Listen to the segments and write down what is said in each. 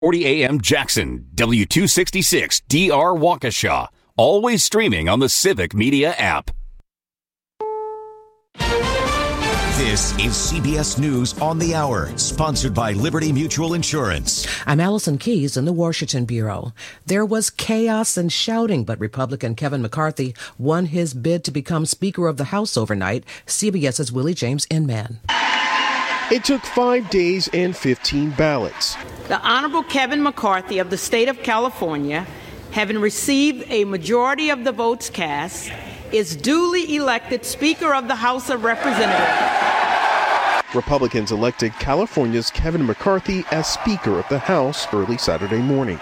40 AM Jackson, W266 DR Waukesha. Always streaming on the Civic Media app. This is CBS News on the Hour, sponsored by Liberty Mutual Insurance. I'm Allison Keyes in the Washington Bureau. There was chaos and shouting, but Republican Kevin McCarthy won his bid to become Speaker of the House overnight. CBS's Willie James Inman. It took 5 days and 15 ballots. The Honorable Kevin McCarthy of the state of California, having received a majority of the votes cast, is duly elected Speaker of the House of Representatives. Republicans elected California's Kevin McCarthy as Speaker of the House early Saturday morning.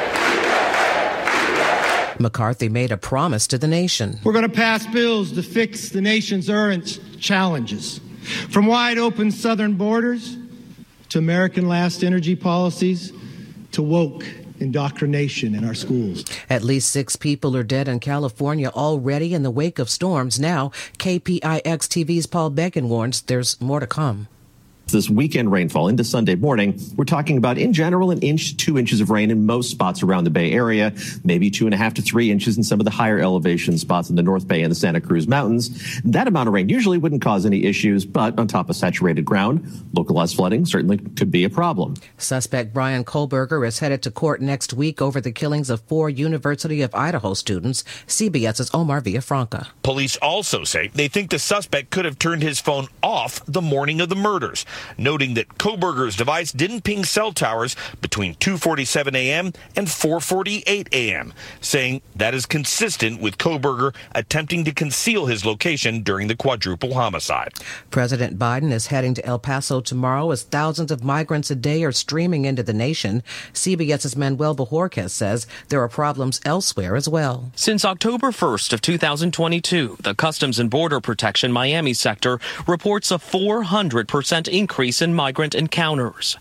McCarthy made a promise to the nation. We're going to pass bills to fix the nation's urgent challenges, from wide open southern borders to American last energy policies to woke indoctrination in our schools. At least 6 people are dead in California already in the wake of storms. Now, KPIX TV's Paul Beckon warns there's more to come. This weekend rainfall into Sunday morning, we're talking about, in general, 2 inches of rain in most spots around the Bay Area, maybe 2.5 to 3 inches in some of the higher elevation spots in the North Bay and the Santa Cruz Mountains. That amount of rain usually wouldn't cause any issues, but on top of saturated ground, localized flooding certainly could be a problem. Suspect Brian Kohlberger is headed to court next week over the killings of 4 University of Idaho students. CBS's Omar Villafranca. Police also say they think the suspect could have turned his phone off the morning of the murders, noting that Kohlberger's device didn't ping cell towers between 2:47 a.m. and 4:48 a.m., saying that is consistent with Kohlberger attempting to conceal his location during the quadruple homicide. President Biden is heading to El Paso tomorrow as thousands of migrants a day are streaming into the nation. CBS's Manuel Bojorquez says there are problems elsewhere as well. Since October 1st of 2022, the Customs and Border Protection Miami sector reports a 400% increase in migrant encounters.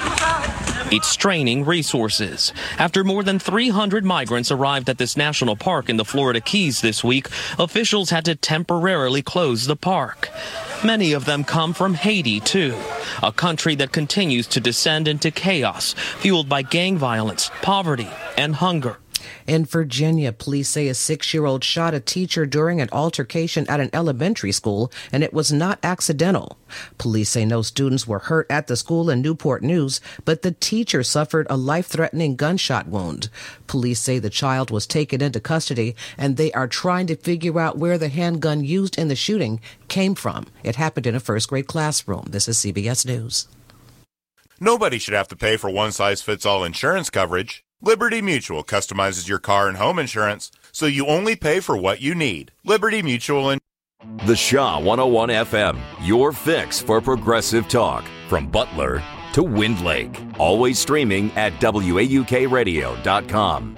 It's straining resources. After more than 300 migrants arrived at this national park in the Florida Keys this week, officials had to temporarily close the park. Many of them come from Haiti, too, a country that continues to descend into chaos, fueled by gang violence, poverty, and hunger. In Virginia, police say a 6-year-old shot a teacher during an altercation at an elementary school, and it was not accidental. Police say no students were hurt at the school in Newport News, but the teacher suffered a life-threatening gunshot wound. Police say the child was taken into custody, and they are trying to figure out where the handgun used in the shooting came from. It happened in a first-grade classroom. This is CBS News. Nobody should have to pay for one-size-fits-all insurance coverage. Liberty Mutual customizes your car and home insurance, so you only pay for what you need. Liberty Mutual and The Shaw 101 FM, your fix for progressive talk. From Butler to Wind Lake. Always streaming at WAUKradio.com.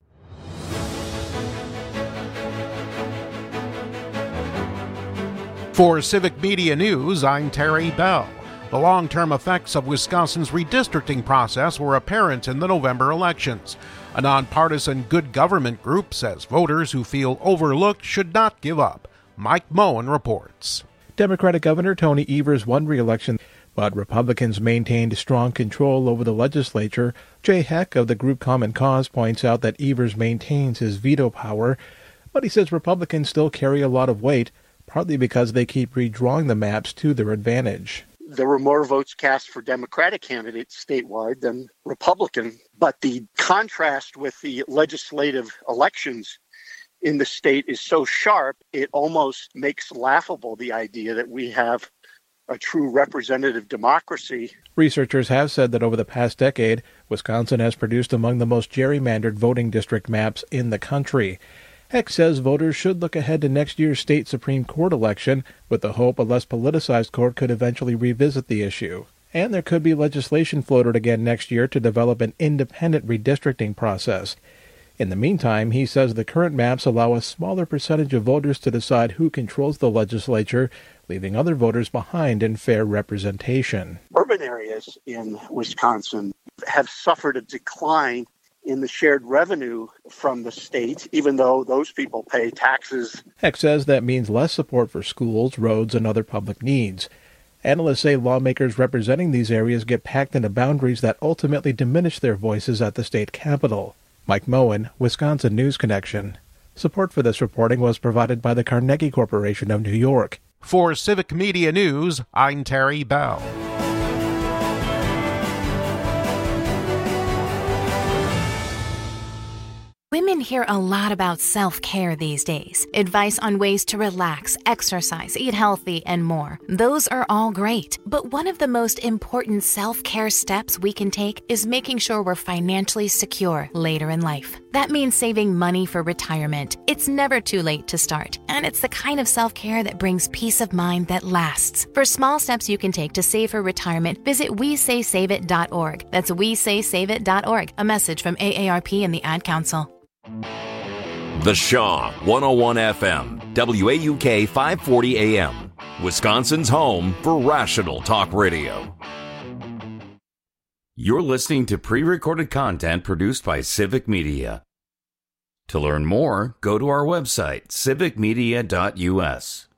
For Civic Media News, I'm Terry Bell. The long-term effects of Wisconsin's redistricting process were apparent in the November elections. A nonpartisan good government group says voters who feel overlooked should not give up. Mike Moen reports. Democratic Governor Tony Evers won re-election, but Republicans maintained strong control over the legislature. Jay Heck of the group Common Cause points out that Evers maintains his veto power, but he says Republicans still carry a lot of weight, partly because they keep redrawing the maps to their advantage. There were more votes cast for Democratic candidates statewide than Republican, but the contrast with the legislative elections in the state is so sharp, it almost makes laughable the idea that we have a true representative democracy. Researchers have said that over the past decade, Wisconsin has produced among the most gerrymandered voting district maps in the country. Heck says voters should look ahead to next year's state Supreme Court election with the hope a less politicized court could eventually revisit the issue. And there could be legislation floated again next year to develop an independent redistricting process. In the meantime, he says the current maps allow a smaller percentage of voters to decide who controls the legislature, leaving other voters behind in fair representation. Urban areas in Wisconsin have suffered a decline in the shared revenue from the state, even though those people pay taxes. Heck says that means less support for schools, roads, and other public needs. Analysts say lawmakers representing these areas get packed into boundaries that ultimately diminish their voices at the state capitol. Mike Moen, Wisconsin News Connection. Support for this reporting was provided by the Carnegie Corporation of New York. For Civic Media News, I'm Terry Bell. Women hear a lot about self-care these days. Advice on ways to relax, exercise, eat healthy, and more. Those are all great. But one of the most important self-care steps we can take is making sure we're financially secure later in life. That means saving money for retirement. It's never too late to start. And it's the kind of self-care that brings peace of mind that lasts. For small steps you can take to save for retirement, visit WeSaySaveIt.org. That's WeSaySaveIt.org. A message from AARP and the Ad Council. The Shaw 101 FM, WAUK 540 AM, Wisconsin's home for rational talk radio. You're listening to pre-recorded content produced by Civic Media. To learn more, go to our website, civicmedia.us.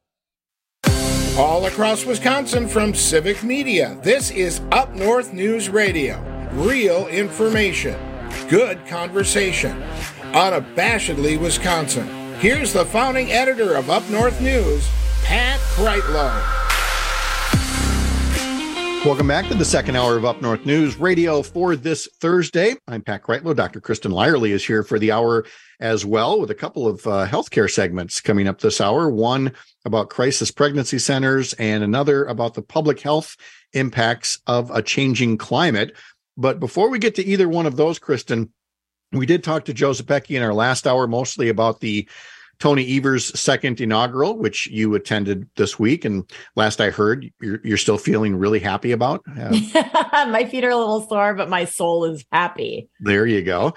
All across Wisconsin from Civic Media, this is Up North News Radio. Real information. Good conversation. Unabashedly Wisconsin. Here's the founding editor of Up North News, Pat Kreitlow. Welcome back to the second hour of Up North News Radio for this Thursday. I'm Pat Kreitlow. Dr. Kristen Lyerly is here for the hour as well, with a couple of healthcare segments coming up this hour. One about crisis pregnancy centers and another about the public health impacts of a changing climate. But before we get to either one of those, Kristen, we did talk to Joe Zepecki in our last hour, mostly about the Tony Evers' second inaugural, which you attended this week. And last I heard, you're still feeling really happy about. My feet are a little sore, but my soul is happy. There you go.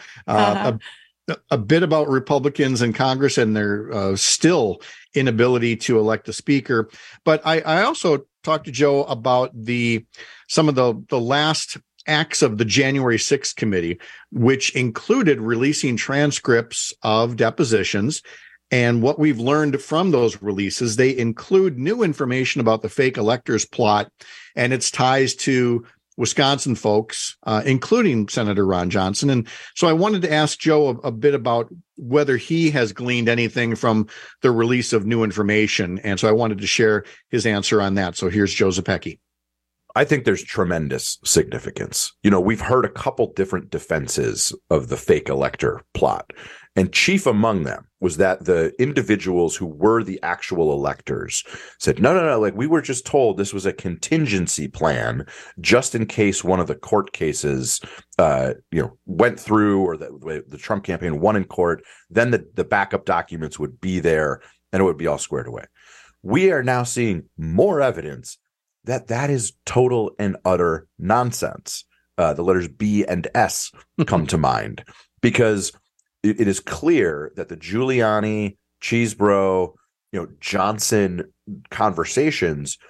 A bit about Republicans in Congress and their still inability to elect a speaker. But I also talked to Joe about some of the last acts of the January 6th committee, which included releasing transcripts of depositions. And what we've learned from those releases, they include new information about the fake electors plot and its ties to Wisconsin folks, including Senator Ron Johnson. And so I wanted to ask Joe a bit about whether he has gleaned anything from the release of new information. And so I wanted to share his answer on that. So here's Joe Zepecki. I think there's tremendous significance. You know, we've heard a couple different defenses of the fake elector plot, and chief among them was that the individuals who were the actual electors said, no, like we were just told this was a contingency plan just in case one of the court cases, went through, or the Trump campaign won in court, then the backup documents would be there and it would be all squared away. We are now seeing more evidence that is total and utter nonsense. The letters B and S come to mind, because it is clear that the Giuliani, Chesebro, Johnson conversations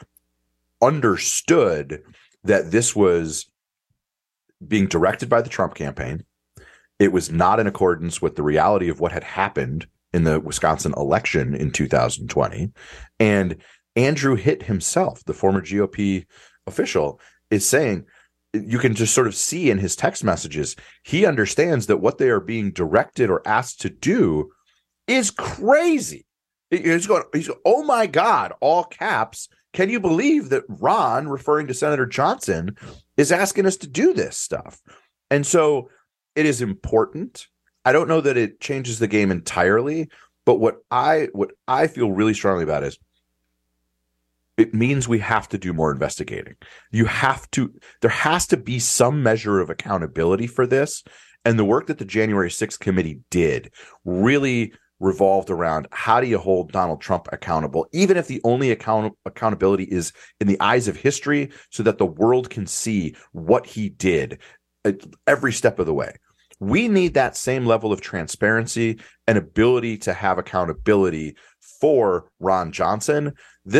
understood that this was being directed by the Trump campaign. It was not in accordance with the reality of what had happened in the Wisconsin election in 2020. And Andrew Hitt himself, the former GOP official, is saying, you can just sort of see in his text messages, he understands that what they are being directed or asked to do is crazy. He's going, oh my God, all caps. Can you believe that Ron, referring to Senator Johnson, is asking us to do this stuff? And so it is important. I don't know that it changes the game entirely, but what I feel really strongly about is it means we have to do more investigating. There has to be some measure of accountability for this. And the work that the January 6th committee did really revolved around, how do you hold Donald Trump accountable, even if the only accountability is in the eyes of history, so that the world can see what he did at every step of the way. We need that same level of transparency and ability to have accountability for Ron Johnson.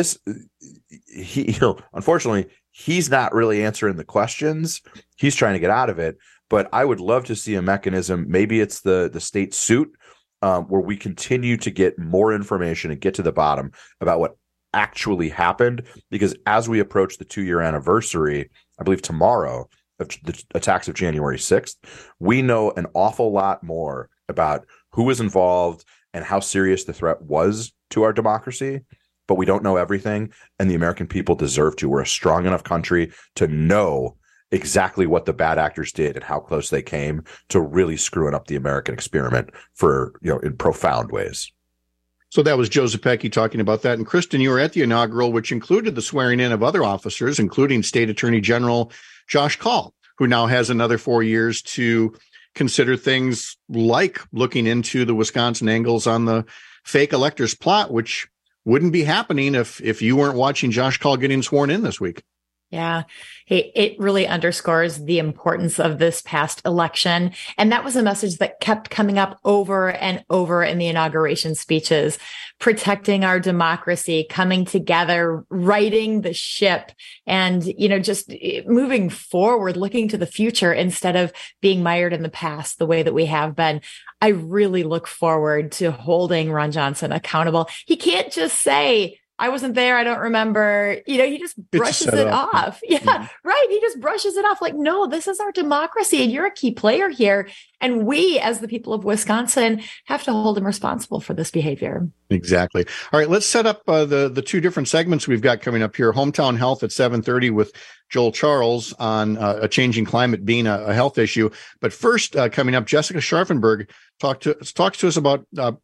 Unfortunately, he's not really answering the questions. He's trying to get out of it. But I would love to see a mechanism. Maybe it's the state suit, where we continue to get more information and get to the bottom about what actually happened, because as we approach the 2-year anniversary, I believe tomorrow, of the attacks of January 6th, we know an awful lot more about who was involved and how serious the threat was to our democracy, but we don't know everything, and the American people deserve to. We're a strong enough country to know exactly what the bad actors did and how close they came to really screwing up the American experiment for, in profound ways. So that was Joe Zepecki talking about that. And Kristen, you were at the inaugural, which included the swearing in of other officers, including State Attorney General Josh Kaul, who now has another 4 years to consider things like looking into the Wisconsin angles on the fake electors plot, which wouldn't be happening if you weren't watching Josh Kaul getting sworn in this week. Yeah, it really underscores the importance of this past election. And that was a message that kept coming up over and over in the inauguration speeches: protecting our democracy, coming together, righting the ship, and, just moving forward, looking to the future instead of being mired in the past the way that we have been. I really look forward to holding Ron Johnson accountable. He can't just say, I wasn't there, I don't remember. He just brushes it off. Yeah, right. He just brushes it off like, no, this is our democracy and you're a key player here. And we, as the people of Wisconsin, have to hold him responsible for this behavior. Exactly. All right, let's set up the two different segments we've got coming up here. Hometown Health at 7:30 with Joel Charles on a changing climate being a health issue. But first, coming up, Jessica Scharfenberg talks to us about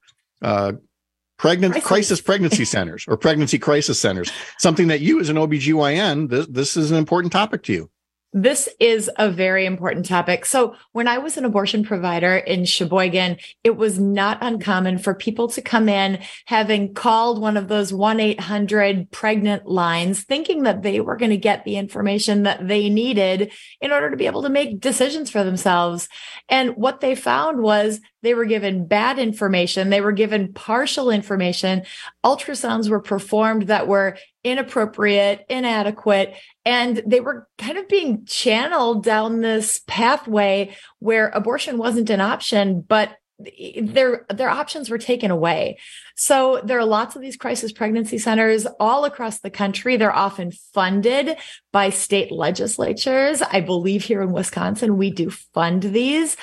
crisis pregnancy centers or pregnancy crisis centers, something that you as an OBGYN, this is an important topic to you. This is a very important topic. So when I was an abortion provider in Sheboygan, it was not uncommon for people to come in having called one of those 1-800 pregnant lines, thinking that they were going to get the information that they needed in order to be able to make decisions for themselves. And what they found was they were given bad information. They were given partial information. Ultrasounds were performed that were inappropriate, inadequate, and they were kind of being channeled down this pathway where abortion wasn't an option, but their options were taken away. So there are lots of these crisis pregnancy centers all across the country. They're often funded by state legislatures. I believe here in Wisconsin, we do fund these.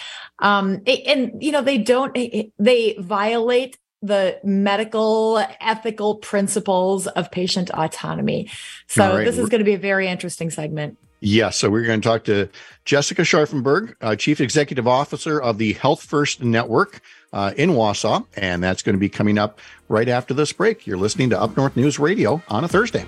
They violate the medical ethical principles of patient autonomy. So This is going to be a very interesting segment. Yes. So we're going to talk to Jessica Scharfenberg, Chief Executive Officer of the Health First Network in Wausau. And that's going to be coming up right after this break. You're listening to Up North News Radio on a Thursday.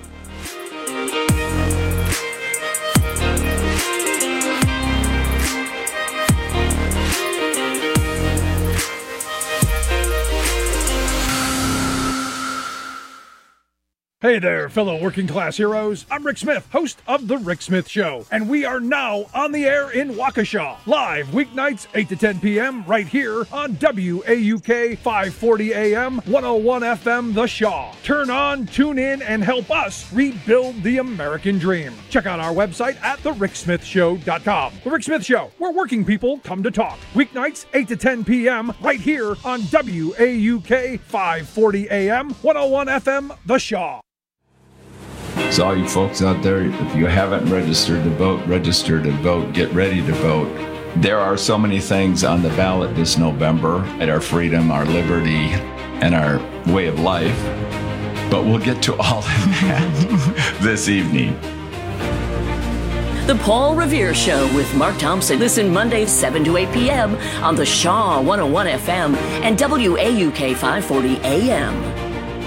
Hey there, fellow working class heroes. I'm Rick Smith, host of The Rick Smith Show, and we are now on the air in Waukesha, live weeknights 8 to 10 p.m. right here on WAUK 540 AM, 101 FM The Shaw. Turn on, tune in, and help us rebuild the American dream. Check out our website at thericksmithshow.com. The Rick Smith Show, where working people come to talk. Weeknights 8 to 10 p.m. right here on WAUK 540 AM, 101 FM The Shaw. So all you folks out there, if you haven't registered to vote, register to vote. Get ready to vote. There are so many things on the ballot this November at our freedom, our liberty, and our way of life. But we'll get to all of that this evening. The Paul Revere Show with Mark Thompson. Listen Mondays 7 to 8 p.m. on the Shaw 101 FM and WAUK 540 AM.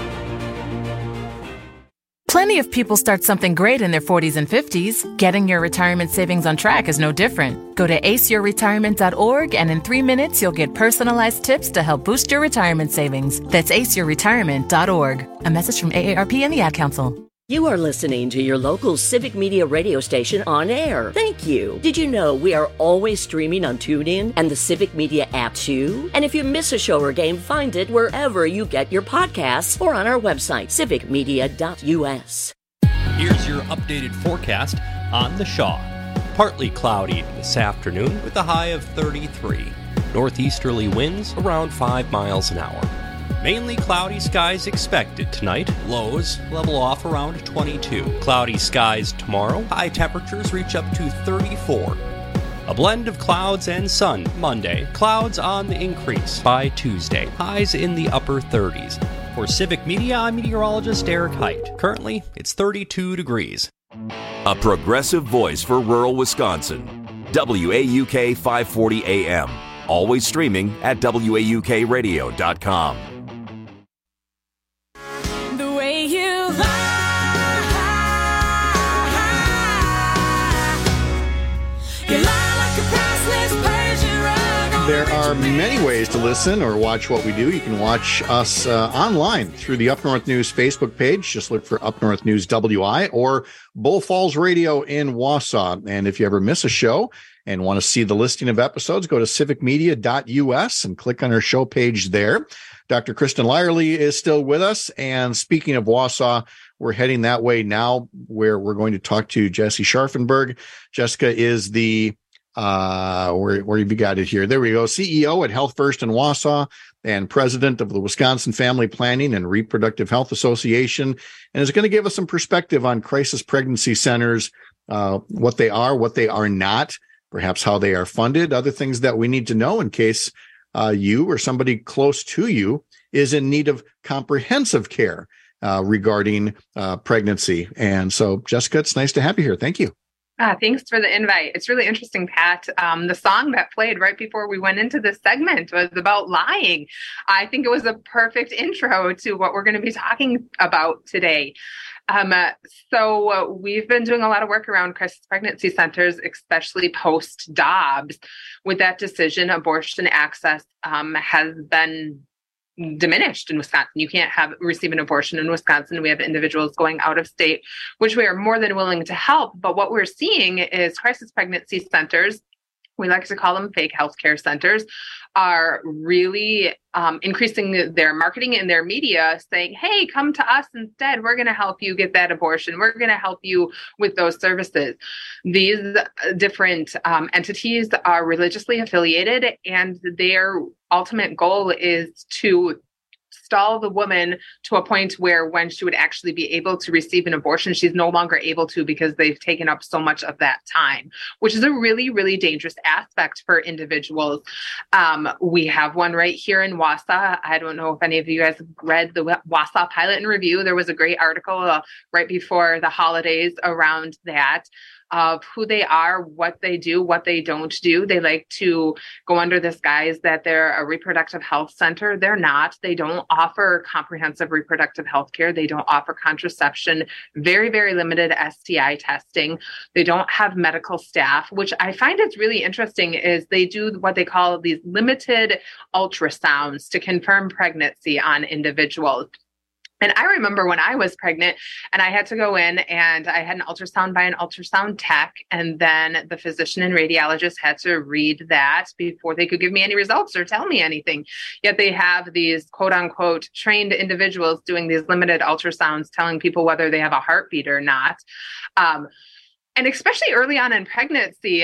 Plenty of people start something great in their 40s and 50s. Getting your retirement savings on track is no different. Go to aceyourretirement.org, and in 3 minutes, you'll get personalized tips to help boost your retirement savings. That's aceyourretirement.org. A message from AARP and the Ad Council. You are listening to your local Civic Media radio station on air. Thank you. Did you know we are always streaming on TuneIn and the Civic Media app too? And if you miss a show or game, find it wherever you get your podcasts or on our website, civicmedia.us. Here's your updated forecast on the Shaw. Partly cloudy this afternoon with a high of 33. Northeasterly winds around 5 miles an hour. Mainly cloudy skies expected tonight. Lows level off around 22. Cloudy skies tomorrow. High temperatures reach up to 34. A blend of clouds and sun Monday. Clouds on the increase by Tuesday. Highs in the upper 30s. For Civic Media, I'm meteorologist Eric Height. Currently, it's 32 degrees. A progressive voice for rural Wisconsin. WAUK 540 AM. Always streaming at WAUKradio.com. The way you lie. You lie like a priceless Persian rug. There are many ways to listen or watch what we do. You can watch us online through the Up North News Facebook page. Just look for Up North News WI or Bull Falls Radio in Wausau. And if you ever miss a show and want to see the listing of episodes, go to civicmedia.us and click on our show page there. Dr. Kristen Lyerly is still with us. And speaking of Wausau, we're heading that way now, where we're going to talk to Jesse Scharfenberg. Jessica is the where have you got it here? There we go. CEO at Health First in Wausau and president of the Wisconsin Family Planning and Reproductive Health Association, and is going to give us some perspective on crisis pregnancy centers, what they are not, perhaps how they are funded, other things that we need to know in case you or somebody close to you is in need of comprehensive care regarding pregnancy. And so, Jessica, it's nice to have you here. Thank you. Thanks for the invite. It's really interesting, Pat. The song that played right before we went into this segment was about lying. I think it was a perfect intro to what we're going to be talking about today. So we've been doing a lot of work around crisis pregnancy centers, especially post-Dobbs. With that decision, abortion access has been diminished in Wisconsin. You can't receive an abortion in Wisconsin. We have individuals going out of state, which we are more than willing to help. But what we're seeing is crisis pregnancy centers, we like to call them fake healthcare centers, are really increasing their marketing and their media, saying, hey, come to us instead. We're going to help you get that abortion. We're going to help you with those services. These different entities are religiously affiliated, and their ultimate goal is to stall the woman to a point where when she would actually be able to receive an abortion, she's no longer able to because they've taken up so much of that time, which is a really, really dangerous aspect for individuals. We have one right here in Wausau. I don't know if any of you guys read the Wausau Pilot and Review. There was a great article right before the holidays around that, of who they are, what they do, what they don't do. They like to go under this guise that they're a reproductive health center. They're not. They don't offer comprehensive reproductive health care. They don't offer contraception, very, very limited STI testing. They don't have medical staff, which I find it's really interesting is they do what they call these limited ultrasounds to confirm pregnancy on individuals. And I remember when I was pregnant and I had to go in and I had an ultrasound by an ultrasound tech, and then the physician and radiologist had to read that before they could give me any results or tell me anything. Yet they have these quote unquote trained individuals doing these limited ultrasounds telling people whether they have a heartbeat or not. And especially early on in pregnancy,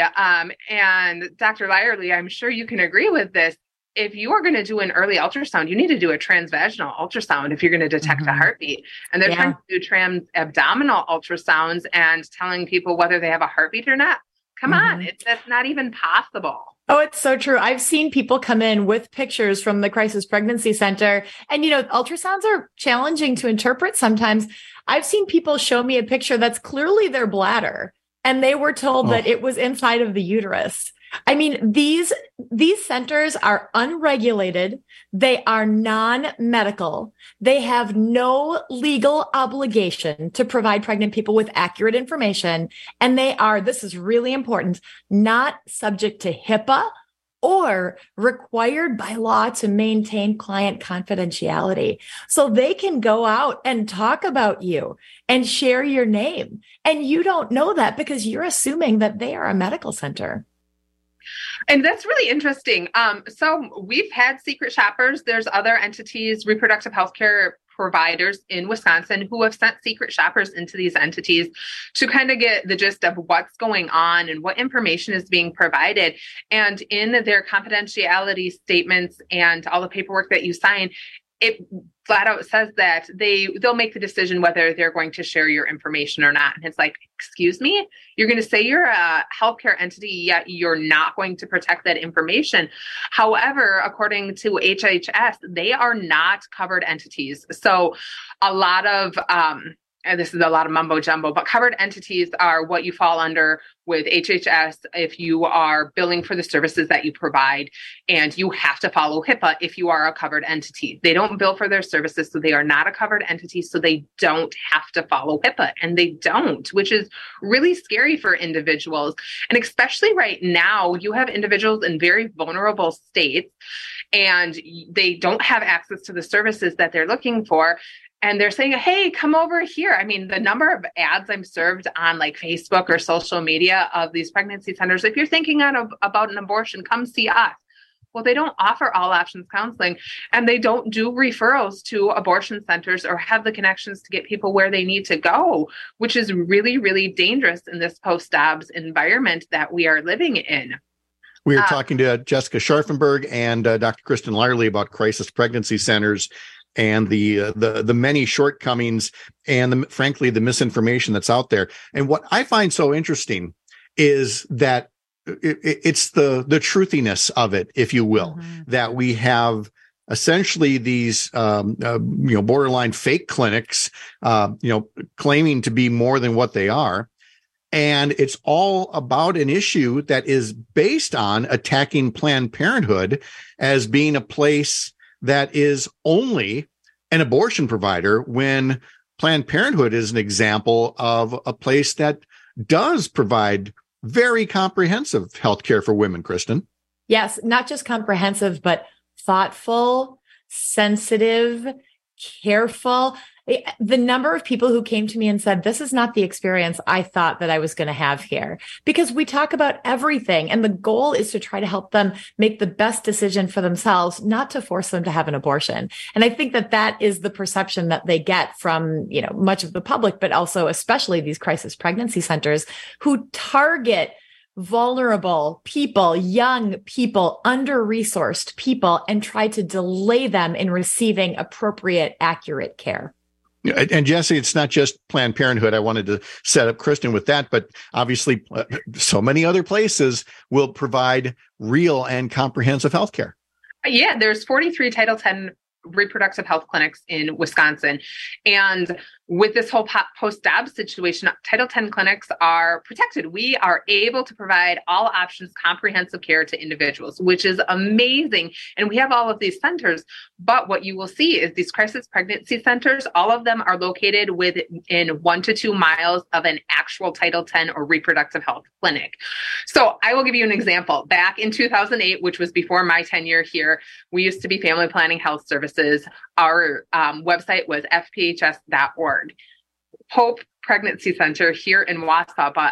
and Dr. Lyerly, I'm sure you can agree with this. If you are going to do an early ultrasound, you need to do a transvaginal ultrasound if you're going to detect a heartbeat. And they're trying to do trans-abdominal ultrasounds and telling people whether they have a heartbeat or not. Come on, that's not even possible. Oh, it's so true. I've seen people come in with pictures from the crisis pregnancy center. And, ultrasounds are challenging to interpret sometimes. I've seen people show me a picture that's clearly their bladder, and they were told that it was inside of the uterus. I mean, these centers are unregulated. They are non-medical. They have no legal obligation to provide pregnant people with accurate information. And they are, this is really important, not subject to HIPAA or required by law to maintain client confidentiality. So they can go out and talk about you and share your name. And you don't know that because you're assuming that they are a medical center. And that's really interesting. So we've had secret shoppers. There's other entities, reproductive healthcare providers in Wisconsin who have sent secret shoppers into these entities to kind of get the gist of what's going on and what information is being provided. And in their confidentiality statements and all the paperwork that you sign, it flat out says that they'll make the decision whether they're going to share your information or not. And it's like, excuse me, you're going to say you're a healthcare entity, yet you're not going to protect that information. However, according to HHS, they are not covered entities. So a lot of, and this is a lot of mumbo jumbo, but covered entities are what you fall under with HHS if you are billing for the services that you provide, and you have to follow HIPAA if you are a covered entity. They don't bill for their services, so they are not a covered entity, so they don't have to follow HIPAA, and they don't, which is really scary for individuals. And especially right now, you have individuals in very vulnerable states, and they don't have access to the services that they're looking for. And they're saying, hey, come over here. I mean, the number of ads I'm served on like Facebook or social media of these pregnancy centers, if you're thinking about an abortion, come see us. Well, they don't offer all options counseling, and they don't do referrals to abortion centers or have the connections to get people where they need to go, which is really, really dangerous in this post-Dobbs environment that we are living in. We are talking to Jessica Scharfenberg and Dr. Kristen Lyerly about crisis pregnancy centers and the many shortcomings and frankly the misinformation that's out there. And what I find so interesting is that it's the truthiness of it, if you will, that we have essentially these borderline fake clinics claiming to be more than what they are. And it's all about an issue that is based on attacking Planned Parenthood as being a place that is only an abortion provider, when Planned Parenthood is an example of a place that does provide very comprehensive health care for women, Kristen. Yes, not just comprehensive, but thoughtful, sensitive, careful. The number of people who came to me and said, this is not the experience I thought that I was going to have here, because we talk about everything. And the goal is to try to help them make the best decision for themselves, not to force them to have an abortion. And I think that that is the perception that they get from, much of the public, but also especially these crisis pregnancy centers who target vulnerable people, young people, under-resourced people, and try to delay them in receiving appropriate, accurate care. And Jesse, it's not just Planned Parenthood. I wanted to set up Kristen with that, but obviously so many other places will provide real and comprehensive health care. Yeah, there's 43 Title X reproductive health clinics in Wisconsin. And with this whole post-Dobbs situation, Title X clinics are protected. We are able to provide all options, comprehensive care to individuals, which is amazing. And we have all of these centers. But what you will see is these crisis pregnancy centers, all of them are located within 1 to 2 miles of an actual Title X or reproductive health clinic. So I will give you an example. Back in 2008, which was before my tenure here, we used to be Family Planning Health Services. Our website was fphs.org. Hope Pregnancy Center here in Wausau, but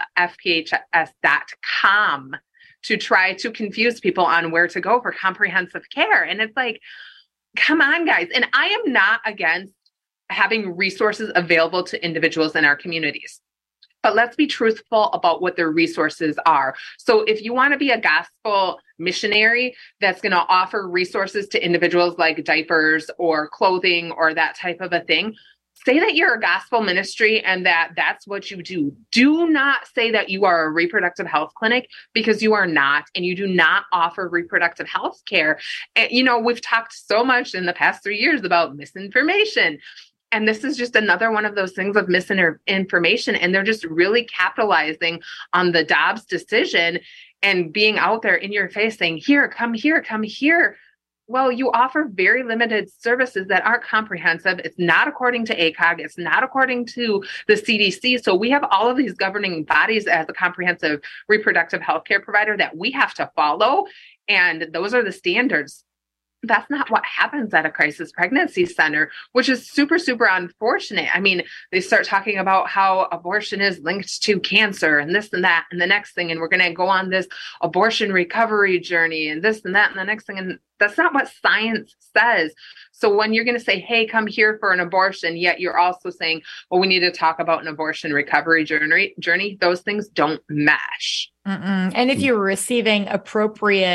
fphs.com to try to confuse people on where to go for comprehensive care. And it's like, come on, guys. And I am not against having resources available to individuals in our communities. But let's be truthful about what their resources are. So if you want to be a gospel missionary that's going to offer resources to individuals like diapers or clothing or that type of a thing, say that you're a gospel ministry and that's what you do. Do not say that you are a reproductive health clinic, because you are not, and you do not offer reproductive health care. And, we've talked so much in the past 3 years about misinformation. And this is just another one of those things of misinformation. And they're just really capitalizing on the Dobbs decision and being out there in your face saying, here, come here, come here. Well, you offer very limited services that aren't comprehensive. It's not according to ACOG. It's not according to the CDC. So we have all of these governing bodies as a comprehensive reproductive health care provider that we have to follow. And those are the standards. That's not what happens at a crisis pregnancy center, which is super, super unfortunate. I mean, they start talking about how abortion is linked to cancer and this and that and the next thing. And we're going to go on this abortion recovery journey and this and that and the next thing. And that's not what science says. So when you're going to say, hey, come here for an abortion, yet you're also saying, well, we need to talk about an abortion recovery journey, those things don't mesh. And if you're receiving appropriate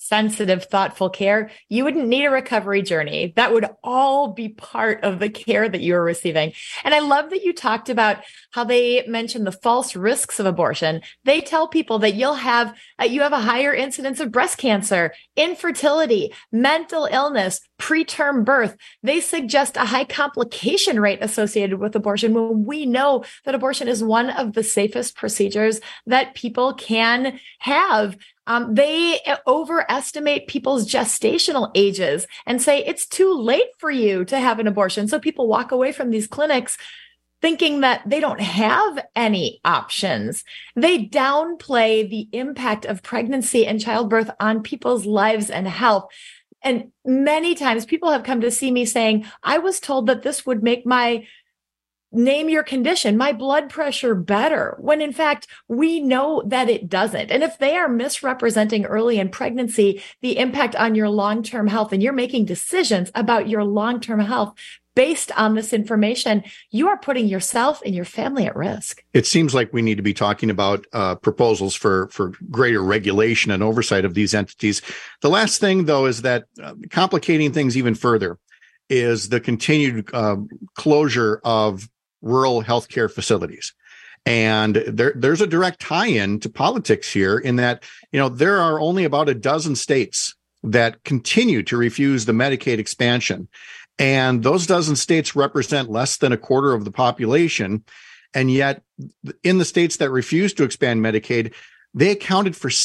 sensitive, thoughtful care, you wouldn't need a recovery journey. That would all be part of the care that you're receiving. And I love that you talked about how they mentioned the false risks of abortion. They tell people that you have a higher incidence of breast cancer, infertility, mental illness, preterm birth. They suggest a high complication rate associated with abortion when we know that abortion is one of the safest procedures that people can have. They overestimate people's gestational ages and say it's too late for you to have an abortion. So people walk away from these clinics thinking that they don't have any options. They downplay the impact of pregnancy and childbirth on people's lives and health. And many times people have come to see me saying, I was told that this would make my name your condition, my blood pressure better, when in fact, we know that it doesn't. And if they are misrepresenting early in pregnancy, the impact on your long-term health, and you're making decisions about your long-term health based on this information, you are putting yourself and your family at risk. It seems like we need to be talking about proposals for greater regulation and oversight of these entities. The last thing, though, is that complicating things even further is the continued closure of rural healthcare facilities. And there's a direct tie-in to politics here in that, there are only about a dozen states that continue to refuse the Medicaid expansion. And those dozen states represent less than a quarter of the population. And yet in the states that refuse to expand Medicaid, they accounted for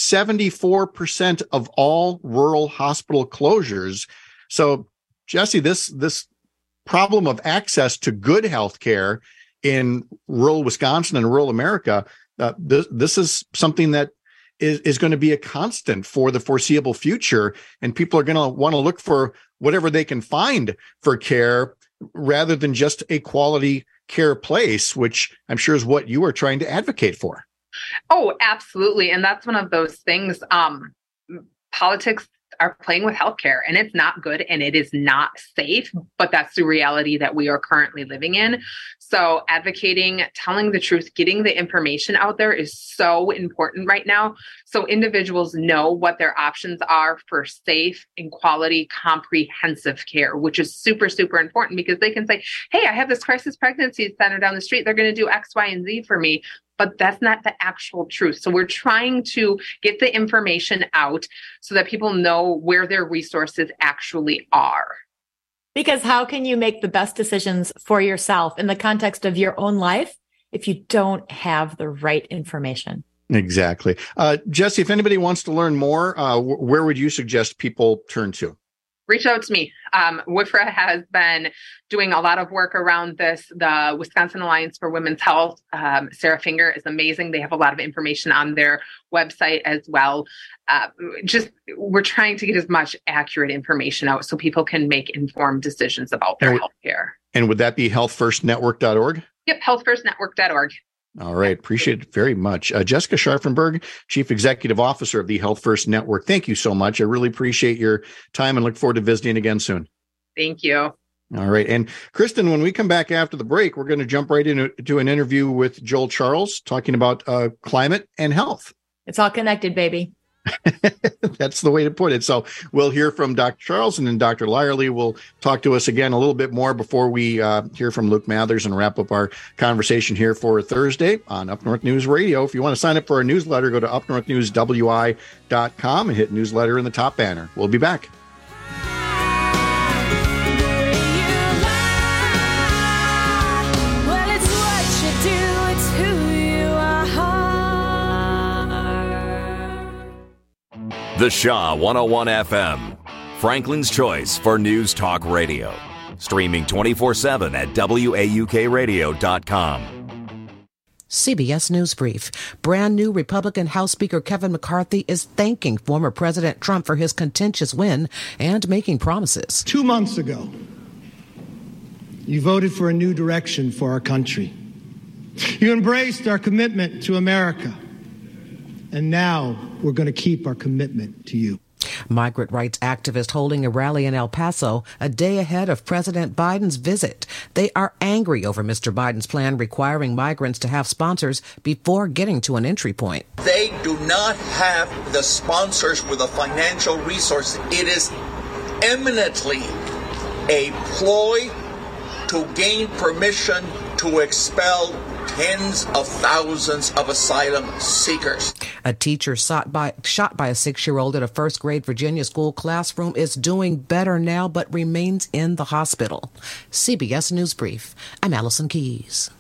74% of all rural hospital closures. So, Jesse, this problem of access to good health care in rural Wisconsin and rural America, this is something that is going to be a constant for the foreseeable future. And people are going to want to look for whatever they can find for care rather than just a quality care place, which I'm sure is what you are trying to advocate for. Oh, absolutely. And that's one of those things. Politics are playing with healthcare, and it's not good and it is not safe, but that's the reality that we are currently living in. So advocating, telling the truth, getting the information out there is so important right now. So individuals know what their options are for safe and quality comprehensive care, which is super, super important because they can say, hey, I have this crisis pregnancy center down the street. They're going to do X, Y, and Z for me. But that's not the actual truth. So we're trying to get the information out so that people know where their resources actually are. Because how can you make the best decisions for yourself in the context of your own life if you don't have the right information? Exactly. Jesse, if anybody wants to learn more, where would you suggest people turn to? Reach out to me. WIFRA has been doing a lot of work around this. The Wisconsin Alliance for Women's Health, Sarah Finger, is amazing. They have a lot of information on their website as well. We're trying to get as much accurate information out so people can make informed decisions about their health care. And would that be healthfirstnetwork.org? Yep, healthfirstnetwork.org. All right. Appreciate it very much. Jessica Scharfenberg, Chief Executive Officer of the Health First Network. Thank you so much. I really appreciate your time and look forward to visiting again soon. Thank you. All right. And Kristen, when we come back after the break, we're going to jump right into an interview with Joel Charles talking about climate and health. It's all connected, baby. That's the way to put it. So we'll hear from Dr. Charles, and then Dr. Lyerly will talk to us again a little bit more before we hear from Luke Mathers and wrap up our conversation here for Thursday on Up North News Radio. If you want to sign up for our newsletter, go to upnorthnewswi.com and hit newsletter in the top banner. We'll be back. The Shaw 101 FM, Franklin's choice for news talk radio. Streaming 24/7 at WAUKradio.com. CBS News Brief. Brand new Republican House Speaker Kevin McCarthy is thanking former President Trump for his contentious win and making promises. 2 months ago, you voted for a new direction for our country. You embraced our commitment to America. And now we're going to keep our commitment to you. Migrant rights activists holding a rally in El Paso a day ahead of President Biden's visit. They are angry over Mr. Biden's plan requiring migrants to have sponsors before getting to an entry point. They do not have the sponsors with the financial resources. It is eminently a ploy to gain permission to expel tens of thousands of asylum seekers. A teacher shot by a 6-year-old at a first-grade Virginia school classroom is doing better now but remains in the hospital. CBS News Brief. I'm Allison Keyes.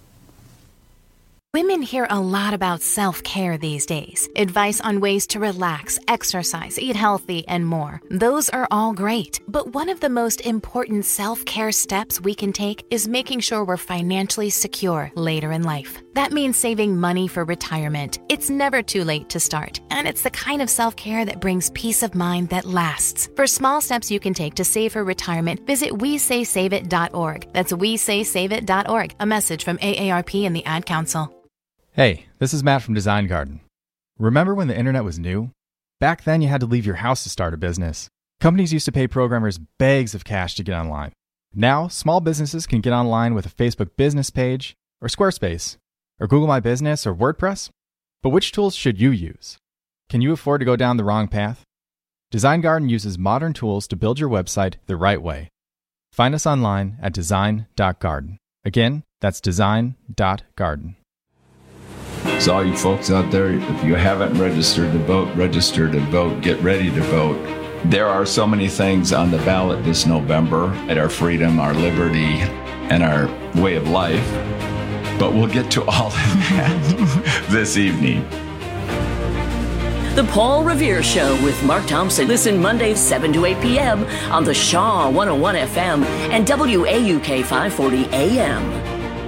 Women hear a lot about self-care these days. Advice on ways to relax, exercise, eat healthy, and more. Those are all great. But one of the most important self-care steps we can take is making sure we're financially secure later in life. That means saving money for retirement. It's never too late to start. And it's the kind of self-care that brings peace of mind that lasts. For small steps you can take to save for retirement, visit WeSaySaveIt.org. That's WeSaySaveIt.org. A message from AARP and the Ad Council. Hey, this is Matt from Design Garden. Remember when the internet was new? Back then, you had to leave your house to start a business. Companies used to pay programmers bags of cash to get online. Now, small businesses can get online with a Facebook business page, or Squarespace, or Google My Business, or WordPress. But which tools should you use? Can you afford to go down the wrong path? Design Garden uses modern tools to build your website the right way. Find us online at design.garden. Again, that's design.garden. So all you folks out there, if you haven't registered to vote, register to vote, get ready to vote. There are so many things on the ballot this November at our freedom, our liberty, and our way of life. But we'll get to all of that this evening. The Paul Revere Show with Mark Thompson. Listen Mondays 7 to 8 p.m. on the Shaw 101 FM and WAUK 540 AM.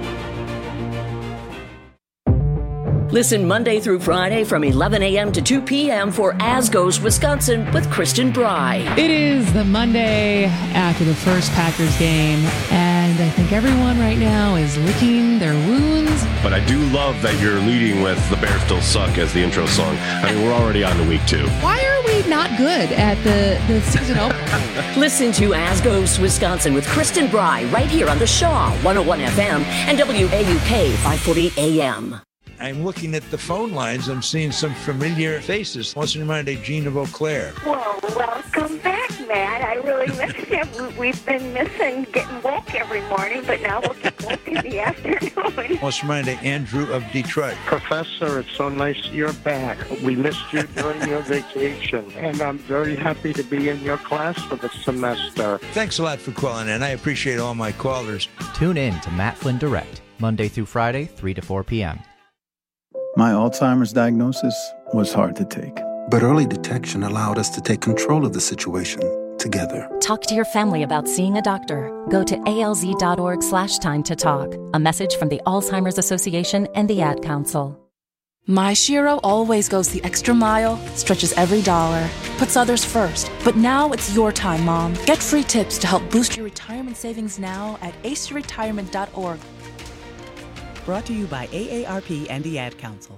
Listen Monday through Friday from 11 a.m. to 2 p.m. for As Goes Wisconsin with Kristen Bry. It is the Monday after the first Packers game, and I think everyone right now is licking their wounds. But I do love that you're leading with The Bears Still Suck as the intro song. I mean, we're already on to week 2. Why are we not good at the season opener? Listen to As Goes Wisconsin with Kristen Bry right here on the Shaw 101 FM and WAUK 540 AM. I'm looking at the phone lines. I'm seeing some familiar faces. What's in mind of Gina Beauclair? Well, welcome back, Matt. I really miss you. We've been missing getting woke every morning, but now we'll get woke in the afternoon. What's in mind of Andrew of Detroit? Professor, it's so nice you're back. We missed you during your vacation, and I'm very happy to be in your class for the semester. Thanks a lot for calling in. I appreciate all my callers. Tune in to Matt Flynn Direct, Monday through Friday, 3 to 4 p.m. My Alzheimer's diagnosis was hard to take. But early detection allowed us to take control of the situation together. Talk to your family about seeing a doctor. Go to alz.org/time to talk. A message from the Alzheimer's Association and the Ad Council. My Shiro always goes the extra mile, stretches every dollar, puts others first. But now it's your time, Mom. Get free tips to help boost your retirement savings now at aceyourretirement.org. Brought to you by AARP and the Ad Council.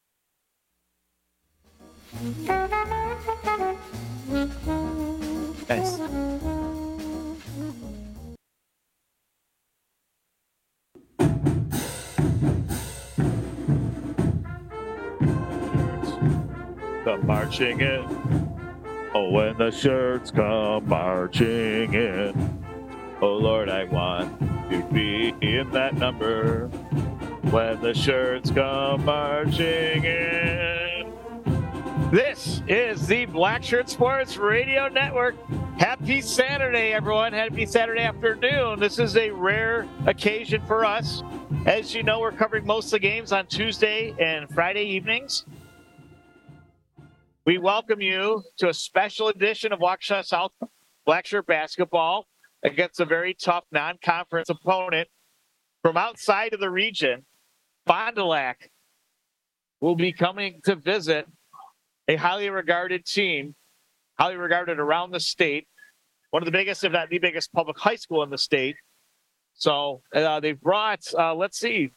Nice. Come marching in. Oh, when the shirts come marching in. Oh, Lord, I want to be in that number. When the shirts come marching in. This is the Black Shirt Sports Radio Network. Happy Saturday, everyone. Happy Saturday afternoon. This is a rare occasion for us. As you know, we're covering most of the games on Tuesday and Friday evenings. We welcome you to a special edition of Waukesha South Black Shirt Basketball against a very tough non-conference opponent from outside of the region. Fond du Lac will be coming to visit a highly regarded team, highly regarded around the state, one of the biggest, if not the biggest, public high school in the state. So they've brought,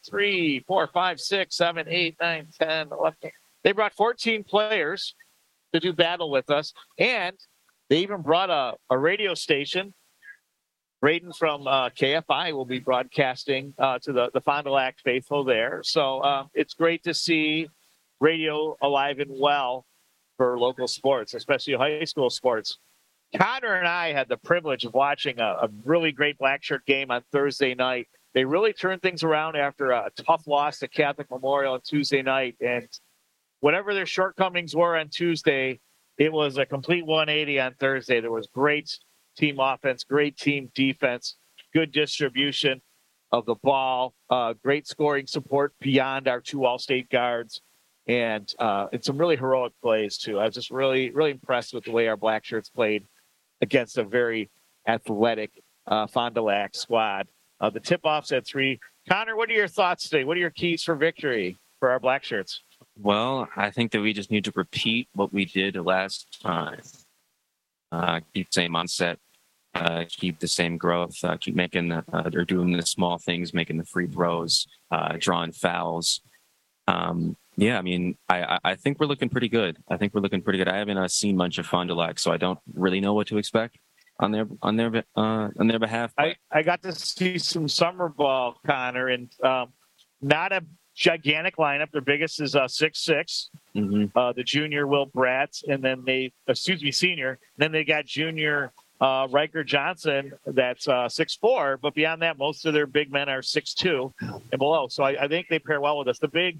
3, 4, 5, 6, 7, 8, 9, 10, 11. They brought 14 players to do battle with us. And they even brought a radio station. Braden from KFI will be broadcasting to the Fond du Lac faithful there. So it's great to see radio alive and well for local sports, especially high school sports. Connor and I had the privilege of watching a really great Black Shirt game on Thursday night. They really turned things around after a tough loss to Catholic Memorial on Tuesday night. And whatever their shortcomings were on Tuesday, it was a complete 180 on Thursday. There was great team offense, great team defense, good distribution of the ball, great scoring support beyond our two All-State guards, and some really heroic plays, too. I was just really, really impressed with the way our Black Shirts played against a very athletic Fond du Lac squad. The tip-off's at 3. Connor, what are your thoughts today? What are your keys for victory for our Black Shirts? Well, I think that we just need to repeat what we did last time. Keep the same onset, keep the same growth, keep making they're doing the small things, making the free throws, drawing fouls. Yeah, I mean, I think we're looking pretty good. I haven't seen much of Fond du Lac, so I don't really know what to expect on their behalf. I got to see some summer ball, Connor, and not a gigantic lineup. Their biggest is 6'6". Mm-hmm. The junior Will Bratz, and then senior. And then they got junior Riker Johnson, that's 6'4". But beyond that, most of their big men are 6'2" and below. So I think they pair well with us. The big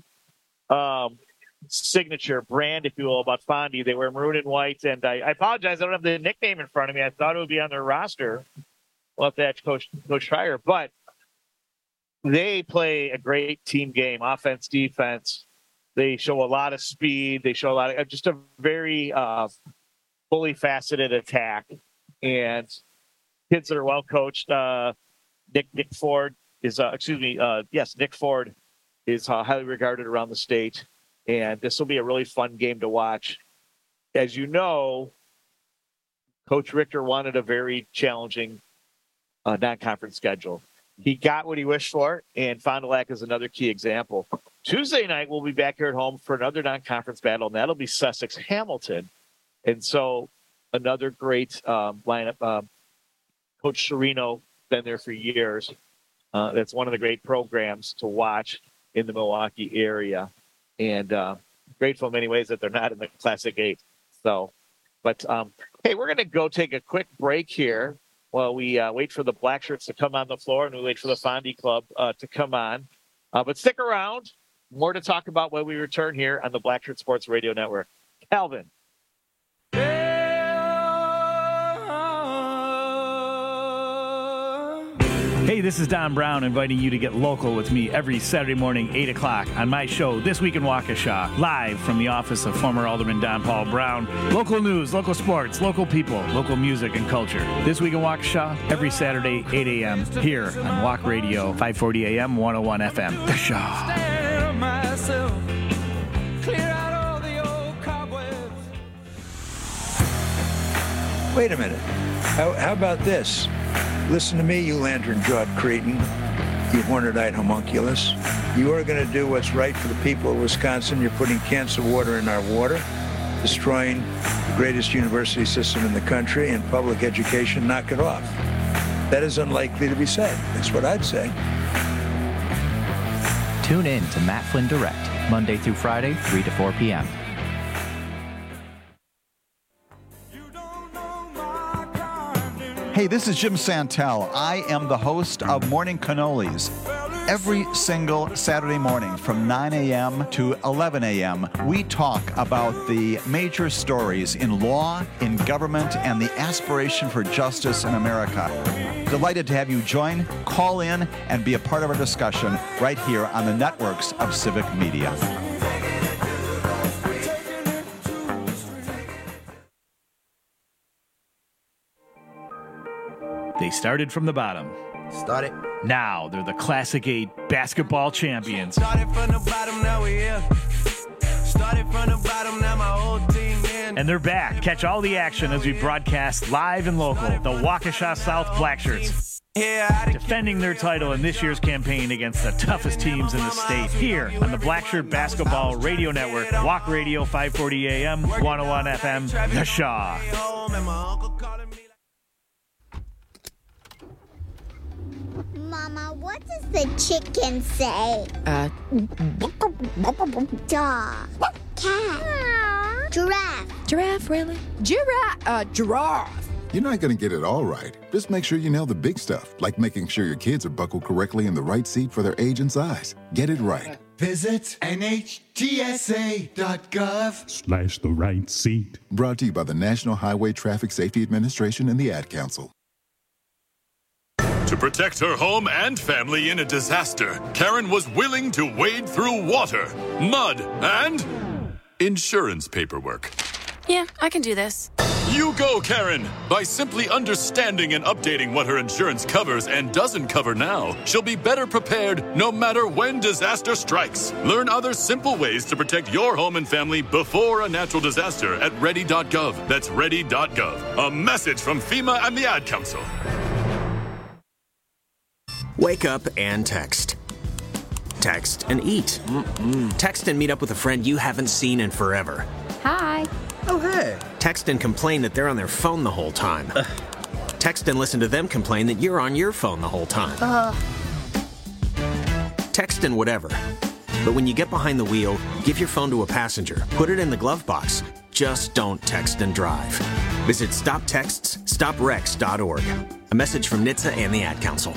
signature brand, if you will, about Fondy, they wear maroon and white. And I apologize, I don't have the nickname in front of me. I thought it would be on their roster. We'll have to ask Coach Schreier. But they play a great team game, offense, defense. They show a lot of speed. They show a lot of just a very fully faceted attack. And kids that are well coached. Nick Ford is, Nick Ford is highly regarded around the state. And this will be a really fun game to watch. As you know, Coach Richter wanted a very challenging non-conference schedule. He got what he wished for, and Fond du Lac is another key example. Tuesday night, we'll be back here at home for another non-conference battle, and that'll be Sussex-Hamilton. And so another great lineup. Coach Serino, been there for years. That's one of the great programs to watch in the Milwaukee area. And grateful in many ways that they're not in the Classic 8. So, but, hey, we're going to go take a quick break here while we wait for the Black Shirts to come on the floor and we wait for the Fondy Club to come on. But stick around. More to talk about when we return here on the Black Shirt Sports Radio Network. Calvin. Hey, this is Don Brown inviting you to get local with me every Saturday morning, 8 o'clock on my show, This Week in Waukesha, live from the office of former Alderman Don Paul Brown. Local news, local sports, local people, local music and culture. This Week in Waukesha, every Saturday, 8 a.m. here on Walk Radio, 540 a.m., 101 FM. The Shaw. Wait a minute. How about this? Listen to me, you lantern-jawed cretin, you horned-eyed homunculus. You are going to do what's right for the people of Wisconsin. You're putting cancer water in our water, destroying the greatest university system in the country and public education. Knock it off. That is unlikely to be said. That's what I'd say. Tune in to Matt Flynn Direct, Monday through Friday, 3 to 4 p.m. Hey, this is Jim Santel. I am the host of Morning Cannolis. Every single Saturday morning from 9 a.m. to 11 a.m., we talk about the major stories in law, in government, and the aspiration for justice in America. Delighted to have you join, call in, and be a part of our discussion right here on the networks of Civic Media. They started from the bottom. Started. Now they're the Classic 8 basketball champions. Started from the bottom, now we're here. Started from the bottom, now my whole team in. And they're back. Catch all the action as we broadcast live and local. The Waukesha South Black Shirts. defending their title in this year's campaign against the toughest teams in the state here on the Blackshirt Basketball Radio Network, Walk Radio 540 AM, 101 FM, The Shaw. Mama, what does the chicken say? Dog. Cat. Giraffe. Giraffe, really? Giraffe. You're not going to get it all right. Just make sure you nail the big stuff, like making sure your kids are buckled correctly in the right seat for their age and size. Get it right. Visit NHTSA.gov/the right seat. Brought to you by the National Highway Traffic Safety Administration and the Ad Council. To protect her home and family in a disaster, Karen was willing to wade through water, mud, and insurance paperwork. Yeah, I can do this. You go, Karen! By simply understanding and updating what her insurance covers and doesn't cover now, she'll be better prepared no matter when disaster strikes. Learn other simple ways to protect your home and family before a natural disaster at ready.gov. That's ready.gov. A message from FEMA and the Ad Council. Wake up and text. Text and eat. Text and meet up with a friend you haven't seen in forever. Hi. Oh, hey. Text and complain that they're on their phone the whole time. Text and listen to them complain that you're on your phone the whole time. Text and whatever. But when you get behind the wheel, give your phone to a passenger. Put it in the glove box. Just don't text and drive. Visit StopTextsStopWrecks.org. A message from NHTSA and the Ad Council.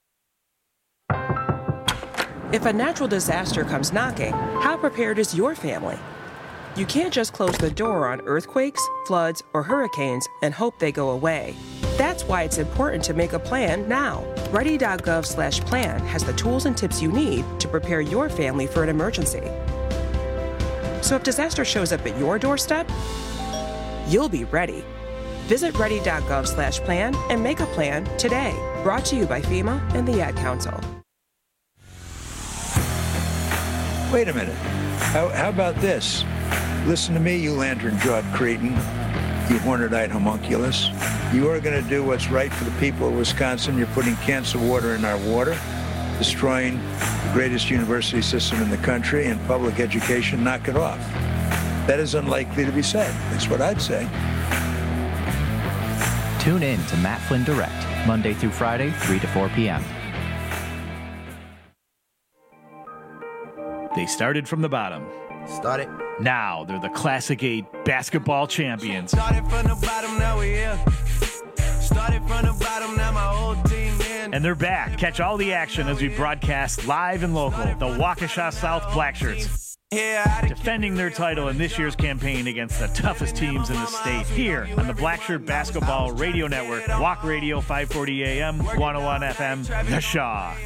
If a natural disaster comes knocking, how prepared is your family? You can't just close the door on earthquakes, floods, or hurricanes and hope they go away. That's why it's important to make a plan now. Ready.gov/plan has the tools and tips you need to prepare your family for an emergency. So if disaster shows up at your doorstep, you'll be ready. Visit ready.gov/plan and make a plan today. Brought to you by FEMA and the Ad Council. Wait a minute. How about this? Listen to me, you lantern-jawed cretin, you horned-eyed homunculus. You are going to do what's right for the people of Wisconsin. You're putting cancer water in our water, destroying the greatest university system in the country, and public education. Knock it off. That is unlikely to be said. That's what I'd say. Tune in to Matt Flynn Direct, Monday through Friday, 3 to 4 p.m. They started from the bottom. Started. Now they're the Classic 8 basketball champions. Started from the bottom, now we're here. Started from the bottom, now my whole team in. And they're back. Catch all the action as we broadcast live and local. The Waukesha South Blackshirts. Defending their title in this year's campaign against the toughest teams in the state here on the Blackshirt Basketball Radio Network, Walk Radio 540 AM, 101 FM, The Shaw.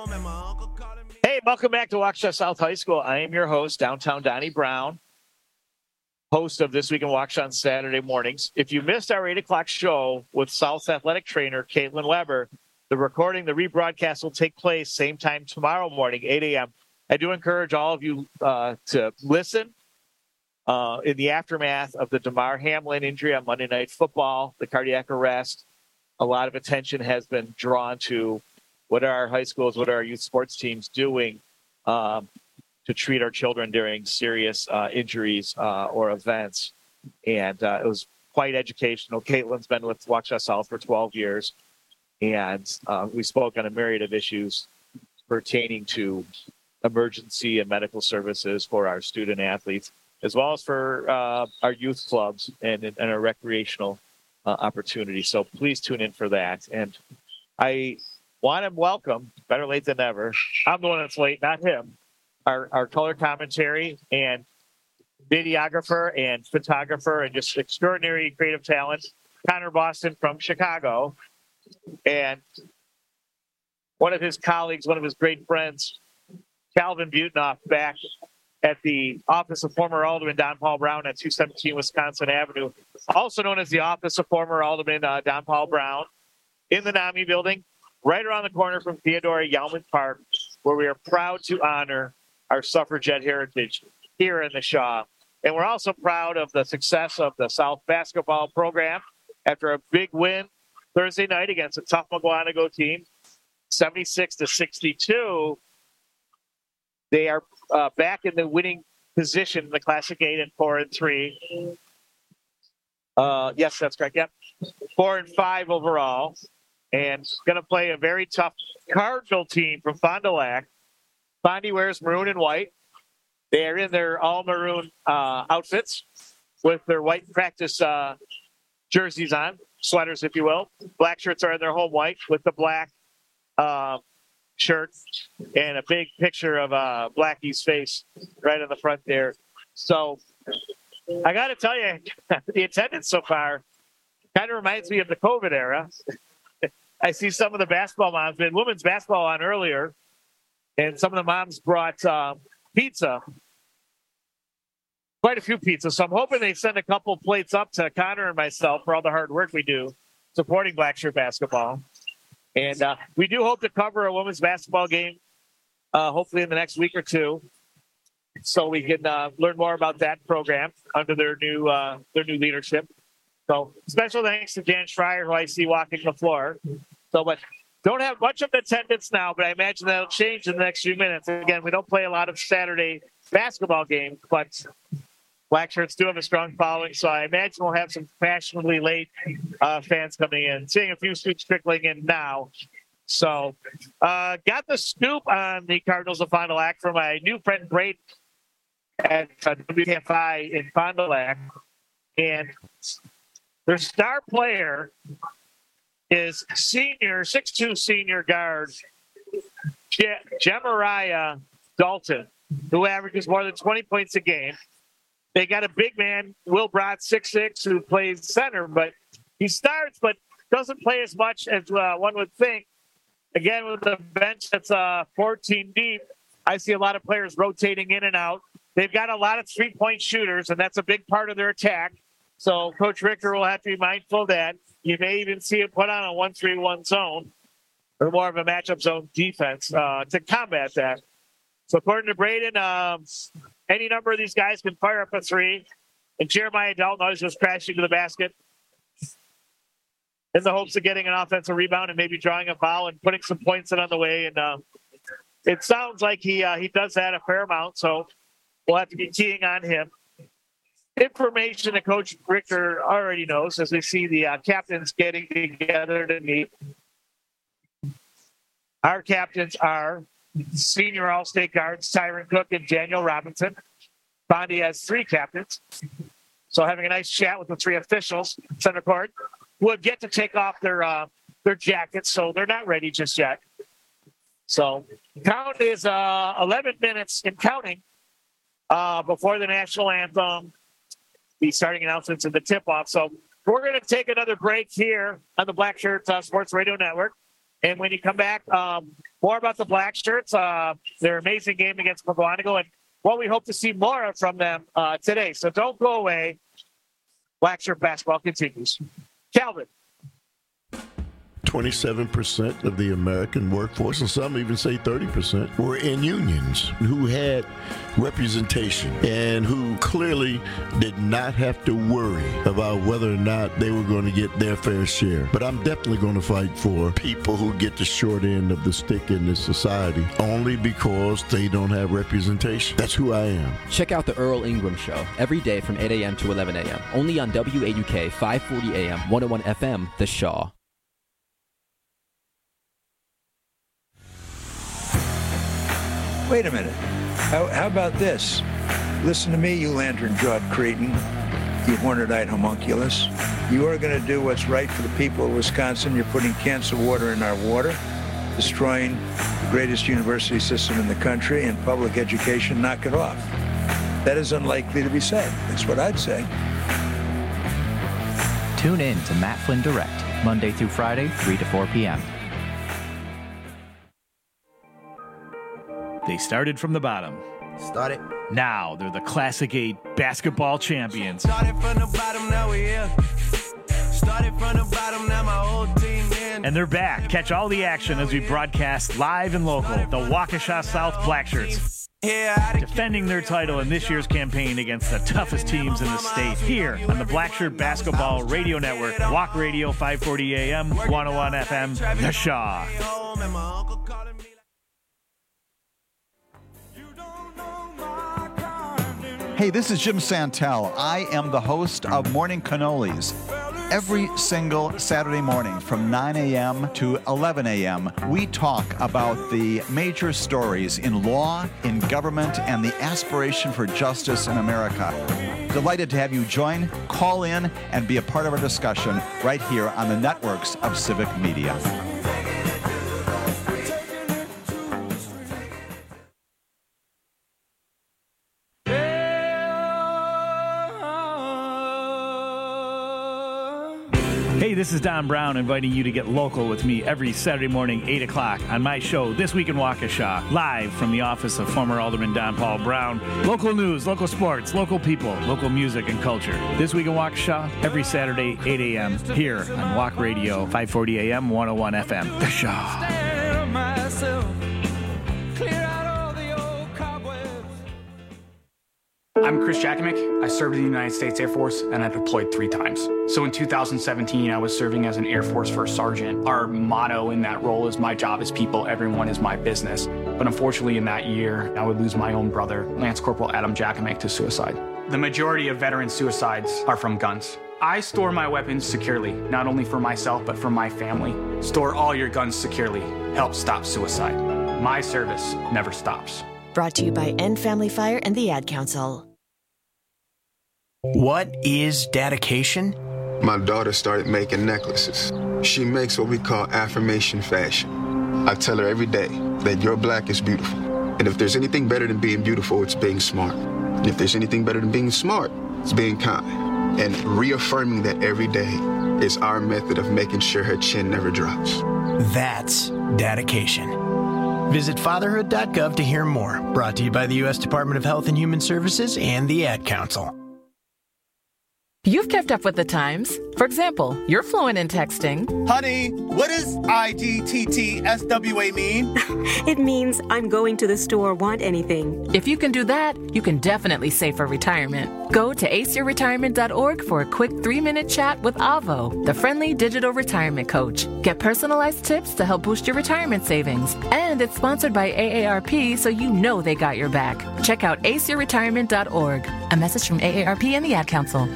Hey, welcome back to Waukesha South High School. I am your host, Downtown Donnie Brown, host of This Week in Waukesha on Saturday mornings. If you missed our 8 o'clock show with South's athletic trainer, Caitlin Weber, the rebroadcast will take place same time tomorrow morning, 8 a.m. I do encourage all of you to listen in the aftermath of the Damar Hamlin injury on Monday Night Football, the cardiac arrest. A lot of attention has been drawn to what are our high schools, what are our youth sports teams doing to treat our children during serious injuries or events. And it was quite educational. Caitlin's been with Waukesha South for 12 years, and we spoke on a myriad of issues pertaining to emergency and medical services for our student athletes, as well as for our youth clubs and our recreational opportunities. So please tune in for that. And I want to welcome, better late than never, I'm the one that's late, not him, our color commentary and videographer and photographer and just extraordinary creative talent, Connor Boston from Chicago. And one of his colleagues, one of his great friends, Calvin Butenoff, back at the office of former Alderman Don Paul Brown at 217 Wisconsin Avenue, also known as the office of former Alderman Don Paul Brown, in the NAMI building, right around the corner from Theodore Yalman Park, where we are proud to honor our suffragette heritage here in the Shaw. And we're also proud of the success of the South basketball program after a big win Thursday night against a tough Mukwonago team, 76-62. They are back in the winning position in the Classic 8 at 4-3. Yes, that's correct. Yep, 4-5 overall, and going to play a very tough Cardinal team from Fond du Lac. Fondy wears maroon and white. They are in their all maroon outfits with their white practice jerseys on, sweaters, if you will. Black shirts are in their home white with the black shirt and a big picture of Blackie's face right on the front there. So I got to tell you, the attendance so far kind of reminds me of the COVID era. I see some of the basketball moms, been women's basketball on earlier, and some of the moms brought pizza, quite a few pizzas. So I'm hoping they send a couple plates up to Connor and myself for all the hard work we do supporting Blackshirt basketball. And we do hope to cover a women's basketball game, hopefully in the next week or two, so we can learn more about that program under their new leadership. So special thanks to Dan Schreier, who I see walking the floor. So, but don't have much of attendance now, but I imagine that'll change in the next few minutes. Again, we don't play a lot of Saturday basketball games, but Black Shirts do have a strong following, so I imagine we'll have some fashionably late fans coming in. Seeing a few streets trickling in now. So, got the scoop on the Cardinals of Fond du Lac from my new friend Braden at WKFI in Fond du Lac. And their star player is 6'2" senior guard Jemariah Dalton, who averages more than 20 points a game. They got a big man, Will Brott, 6'6", who plays center, but he starts but doesn't play as much as one would think. Again, with the bench that's 14 deep, I see a lot of players rotating in and out. They've got a lot of three-point shooters, and that's a big part of their attack. So Coach Richter will have to be mindful of that. You may even see it put on a 1-3-1 zone or more of a matchup zone defense to combat that. So according to Braden, any number of these guys can fire up a three. And Jeremiah Dalton always goes crashing to the basket in the hopes of getting an offensive rebound and maybe drawing a foul and putting some points in on the way. And it sounds like he does that a fair amount, so we'll have to be keying on him. Information that Coach Richter already knows as we see the captains getting together to meet. Our captains are senior All-State guards Tyron Cook and Daniel Robinson. Bondi has three captains. So having a nice chat with the three officials, center court, who have yet to take off their jackets, so they're not ready just yet. So count is 11 minutes in counting before the national anthem, the starting announcements, and the tip-off. So we're going to take another break here on the Black Shirt Sports Radio Network. And when you come back, more about the Black Shirts, their amazing game against Mukwonago, and what we hope to see more of from them today. So don't go away. Black Shirt basketball continues. Calvin. 27% of the American workforce, and some even say 30%, were in unions who had representation and who clearly did not have to worry about whether or not they were going to get their fair share. But I'm definitely going to fight for people who get the short end of the stick in this society only because they don't have representation. That's who I am. Check out the Earl Ingram Show every day from 8 a.m. to 11 a.m. only on WAUK 540 AM, 101 FM, The Shaw. Wait a minute. How about this? Listen to me, you lantern-jawed cretin, you horned-eyed homunculus. You are going to do what's right for the people of Wisconsin. You're putting cancer water in our water, destroying the greatest university system in the country and public education. Knock it off. That is unlikely to be said. That's what I'd say. Tune in to Matt Flynn Direct, Monday through Friday, 3 to 4 p.m. They started from the bottom. Started. Now they're the Classic 8 basketball champions. Started from the bottom, now we're here. Started from the bottom, now my whole team in. And they're back. Catch all the action as we broadcast live and local. The Waukesha South Black Shirts. defending their title in this year's campaign against the toughest teams in the state here on the Blackshirt Basketball Radio Network, Walk Radio, 540 AM, 101 FM, The Shaw. Hey, this is Jim Santel. I am the host of Morning Cannolis. Every single Saturday morning from 9 a.m. to 11 a.m., we talk about the major stories in law, in government, and the aspiration for justice in America. Delighted to have you join, call in, and be a part of our discussion right here on the networks of Civic Media. Hey, this is Don Brown inviting you to get local with me every Saturday morning, 8 o'clock on my show, This Week in Waukesha, live from the office of former Alderman Don Paul Brown. Local news, local sports, local people, local music and culture. This Week in Waukesha, every Saturday, 8 a.m. here on Walk Radio, 540 AM, 101 FM. The Shaw. I'm Chris Jakovic. I served in the United States Air Force, and I deployed 3 times. So in 2017, I was serving as an Air Force First Sergeant. Our motto in that role is, my job is people, everyone is my business. But unfortunately, in that year, I would lose my own brother, Lance Corporal Adam Jakovic, to suicide. The majority of veteran suicides are from guns. I store my weapons securely, not only for myself, but for my family. Store all your guns securely. Help stop suicide. My service never stops. Brought to you by End Family Fire and the Ad Council. What is dedication? My daughter started making necklaces. She makes what we call affirmation fashion. I tell her every day that your black is beautiful. And if there's anything better than being beautiful, it's being smart. And if there's anything better than being smart, it's being kind. And reaffirming that every day is our method of making sure her chin never drops. That's dedication. Visit fatherhood.gov to hear more. Brought to you by the U.S. Department of Health and Human Services and the Ad Council. You've kept up with the times. For example, you're fluent in texting. Honey, what does IGTTSWA mean? It means I'm going to the store, want anything. If you can do that, you can definitely save for retirement. Go to aceyourretirement.org for a quick 3-minute chat with Avo, the friendly digital retirement coach. Get personalized tips to help boost your retirement savings. And it's sponsored by AARP, so you know they got your back. Check out aceyourretirement.org. A message from AARP and the Ad Council.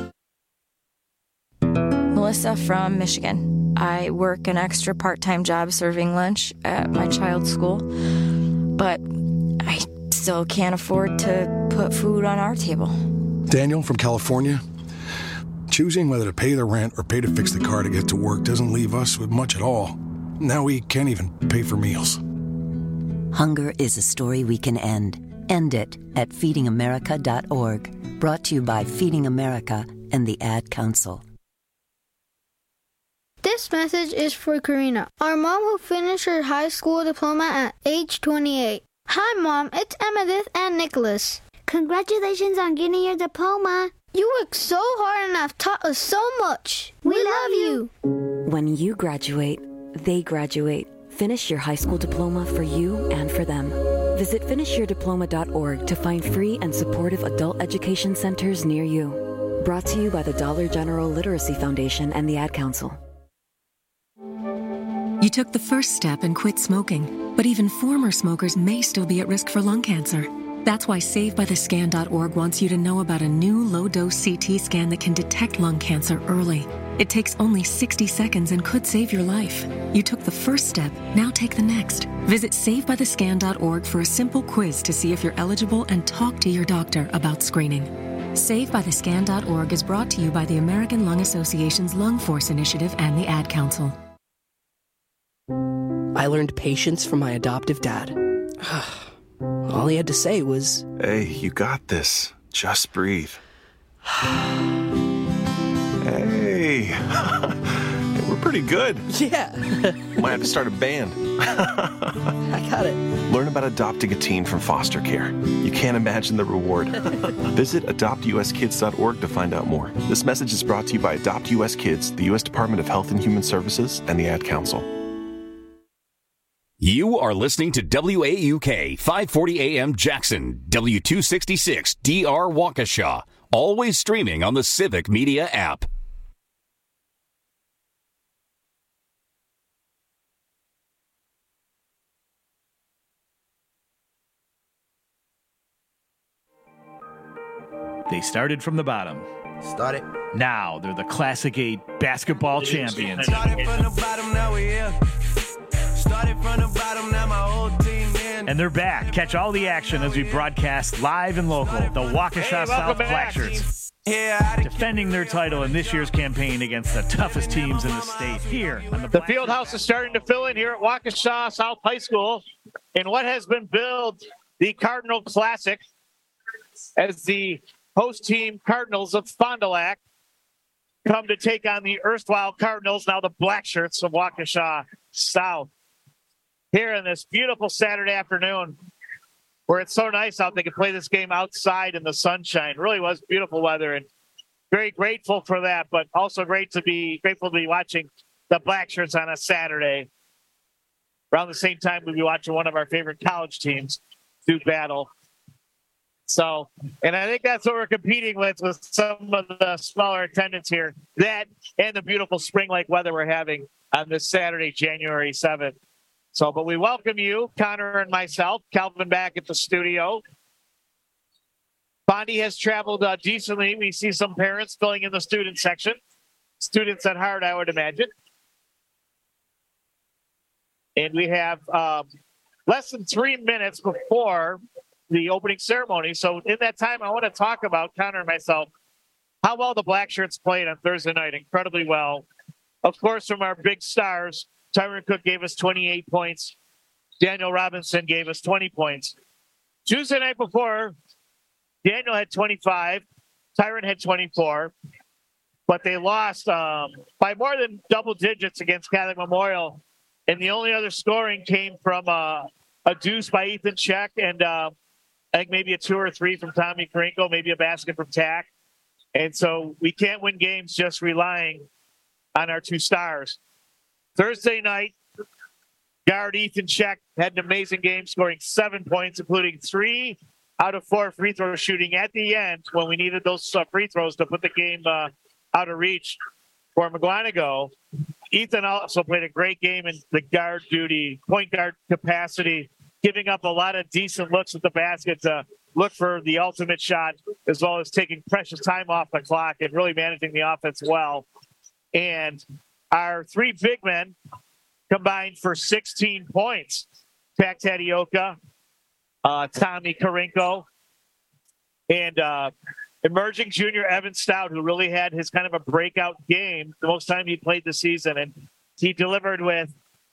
Melissa from Michigan. I work an extra part-time job serving lunch at my child's school, but I still can't afford to put food on our table. Daniel from California. Choosing whether to pay the rent or pay to fix the car to get to work doesn't leave us with much at all. Now we can't even pay for meals. Hunger is a story we can end. End it at feedingamerica.org. Brought to you by Feeding America and the Ad Council. This message is for Karina, our mom who finished her high school diploma at age 28. Hi, Mom. It's Emmettith and Nicholas. Congratulations on getting your diploma. You worked so hard and have taught us so much. We love you. When you graduate, they graduate. Finish your high school diploma for you and for them. Visit finishyourdiploma.org to find free and supportive adult education centers near you. Brought to you by the Dollar General Literacy Foundation and the Ad Council. You took the first step and quit smoking, but even former smokers may still be at risk for lung cancer. That's why SaveByTheScan.org wants you to know about a new low-dose CT scan that can detect lung cancer early. It takes only 60 seconds and could save your life. You took the first step, now take the next. Visit SaveByTheScan.org for a simple quiz to see if you're eligible and talk to your doctor about screening. SaveByTheScan.org is brought to you by the American Lung Association's Lung Force Initiative and the Ad Council. I learned patience from my adoptive dad. All he had to say was, "Hey, you got this. Just breathe." Hey, we're pretty good. Yeah. Might have to start a band. I got it. Learn about adopting a teen from foster care. You can't imagine the reward. Visit adoptuskids.org to find out more. This message is brought to you by Adopt US Kids, the U.S. Department of Health and Human Services, and the Ad Council. You are listening to WAUK 540 AM Jackson, W266 DR Waukesha, always streaming on the Civic Media app. They started from the bottom. Started. Now they're the Classic 8 basketball champions. Started from the bottom, now we're here. Started from the bottom, now my whole team in. And they're back. Catch all the action as we broadcast live and local. The Waukesha South Blackshirts defending their title in this year's campaign against the toughest teams in the state here on the field house is starting to fill in here at Waukesha South High School in what has been billed the Cardinal Classic as the host team Cardinals of Fond du Lac come to take on the erstwhile Cardinals, now the Blackshirts of Waukesha South. Here in this beautiful Saturday afternoon where it's so nice out, they can play this game outside in the sunshine. It really was beautiful weather and very grateful for that, but also grateful to be watching the Blackshirts on a Saturday. Around the same time, we'll be watching one of our favorite college teams do battle. So, and I think that's what we're competing with some of the smaller attendance here. That and the beautiful spring-like weather we're having on this Saturday, January 7th. So, but we welcome you, Connor and myself, Calvin back at the studio. Bondi has traveled decently. We see some parents filling in the student section. Students at heart, I would imagine. And we have less than 3 minutes before the opening ceremony. So in that time, I want to talk about, Connor and myself, how well the Blackshirts played on Thursday night. Incredibly well. Of course, from our big stars, Tyron Cook gave us 28 points. Daniel Robinson gave us 20 points. Tuesday night before, Daniel had 25. Tyron had 24. But they lost by more than double digits against Catholic Memorial. And the only other scoring came from a deuce by Ethan Check and I think maybe a 2 or 3 from Tommy Karinko, maybe a basket from Tack. And so we can't win games just relying on our 2 stars. Thursday night, guard Ethan Check had an amazing game, scoring 7 points, including 3 out of 4 free throw shooting at the end when we needed those free throws to put the game out of reach for McGuanago. Ethan also played a great game in the guard duty, point guard capacity, giving up a lot of decent looks at the basket to look for the ultimate shot, as well as taking precious time off the clock and really managing the offense well. And our 3 big men combined for 16 points. Tack Tadioka, Tommy Karinko, and emerging junior Evan Stout, who really had his kind of a breakout game the most time he played this season. And he delivered with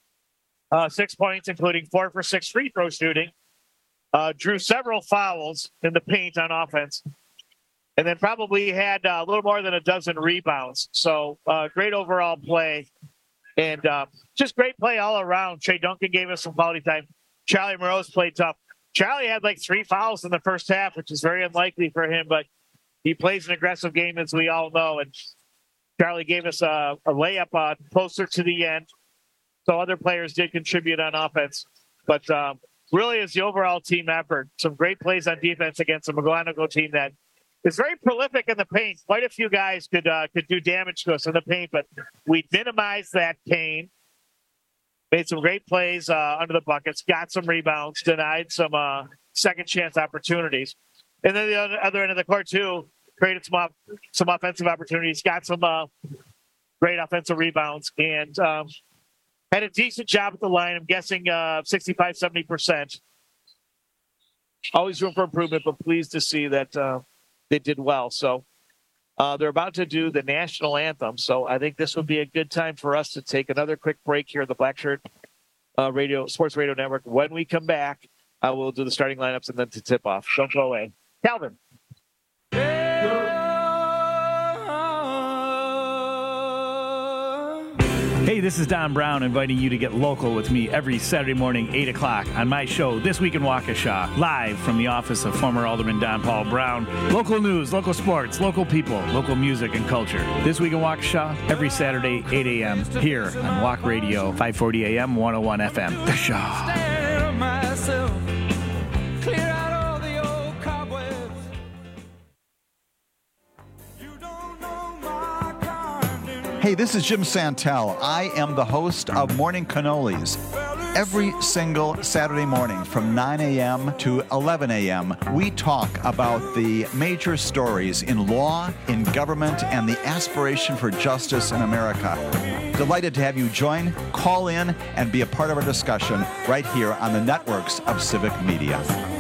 6 points, including 4 for 6 free throw shooting, drew several fouls in the paint on offense, and then probably had a little more than a dozen rebounds. So great overall play and just great play all around. Trey Duncan gave us some quality time. Charlie Morose played tough. Charlie had like 3 fouls in the first half, which is very unlikely for him, but he plays an aggressive game, as we all know. And Charlie gave us a layup closer to the end. So other players did contribute on offense. But really is the overall team effort. Some great plays on defense against a McGuanago team that is very prolific in the paint. Quite a few guys could do damage to us in the paint, but we minimized that pain. Made some great plays under the buckets, got some rebounds, denied some second chance opportunities. And then the other end of the court, too, created some offensive opportunities, got some great offensive rebounds, and had a decent job at the line. I'm guessing 65, 70%. Always room for improvement, but pleased to see that they did well. So they're about to do the national anthem. So I think this would be a good time for us to take another quick break here at the Blackshirt Sports Radio Network. When we come back, I will do the starting lineups and then to tip off. Don't go away. Calvin. Hey, this is Don Brown inviting you to get local with me every Saturday morning, 8 o'clock on my show, This Week in Waukesha, live from the office of former Alderman Don Paul Brown. Local news, local sports, local people, local music and culture. This Week in Waukesha, every Saturday, 8 a.m. here on Walk Radio, 540 a.m., 101 FM. The show. Hey, this is Jim Santel. I am the host of Morning Cannolis. Every single Saturday morning from 9 a.m. to 11 a.m., we talk about the major stories in law, in government, and the aspiration for justice in America. Delighted to have you join, call in, and be a part of our discussion right here on the networks of Civic Media.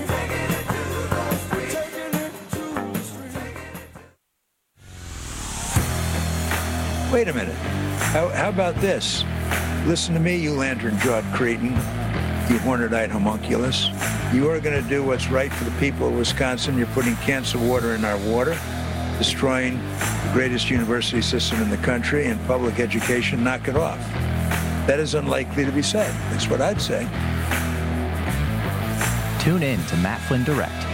Wait a minute. How about this? Listen to me, you lantern-jawed cretin, you horned-eyed homunculus. You are going to do what's right for the people of Wisconsin. You're putting cancer water in our water, destroying the greatest university system in the country, and public education. Knock it off. That is unlikely to be said. That's what I'd say. Tune in to Matt Flynn Direct